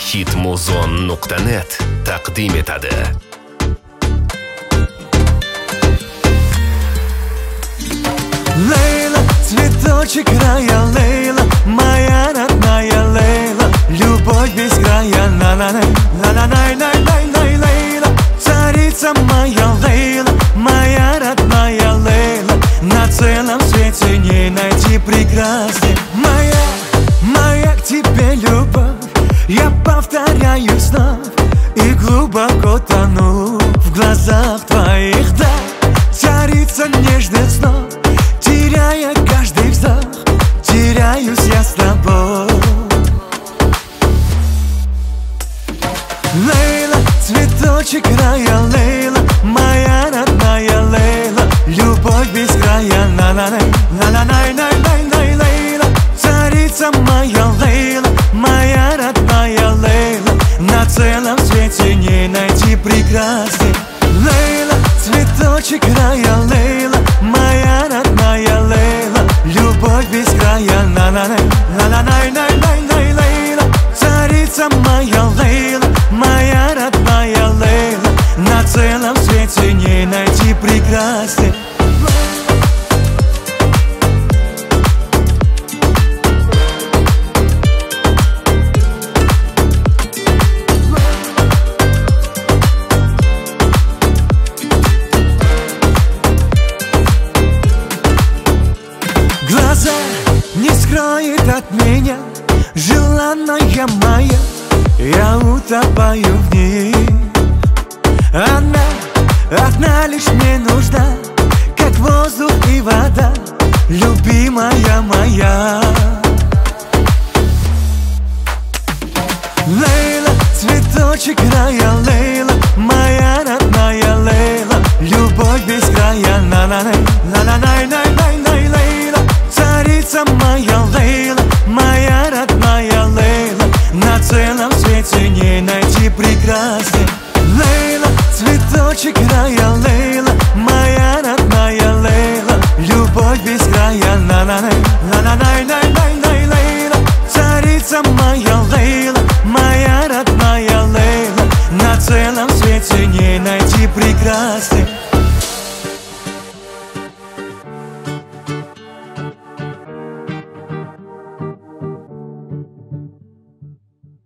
hitmuzon.net taqdim etadi. Лейла, цветочек рая, Лейла, моя родная Лейла, любовь без края, на-на-най, на-на-най-най-най-най, Лейла, царица моя Лейла, моя родная Лейла, на целом свете не найти прекрасней. Моя к тебе любовь, я повторяю снова и глубоко тону в глазах твоих, да, царица нежных снов. Теряя каждый вздох, теряюсь я с тобой. Лейла, цветочек рая, Лейла, моя родная Лейла, любовь без края, на-на-най, на-на-най-най-най-най, Лейла, царица моя Лейла, моя родная Лейла, на целом свете не найти прекрасней. Лейла, цветочек рая, Лейла, моя родная Лейла, любовь без края, на-на-най, на-на-най-най-най-най, Лейла, царица моя Лейла, моя родная Лейла, на целом свете не найти прекрасней. Глаза не скроет от меня желанная моя, я утопаю в ней. Она лишь мне нужна, как воздух и вода, любимая моя. Лейла, цветочек рая, Лейла, моя родная Лейла, любовь без края, на-на-най, на-на-най-най-най-най, Лейла, царица моя Лейла, моя родная Лейла, на целом свете не найти прекрасней. Лейла, цветочек рая, Лейла, моя родная Лейла, любовь без края, на-на-най, на-на-най-най-най-най, Лейла, царица моя Лейла, моя родная Лейла, на целом свете не найти прекрасней.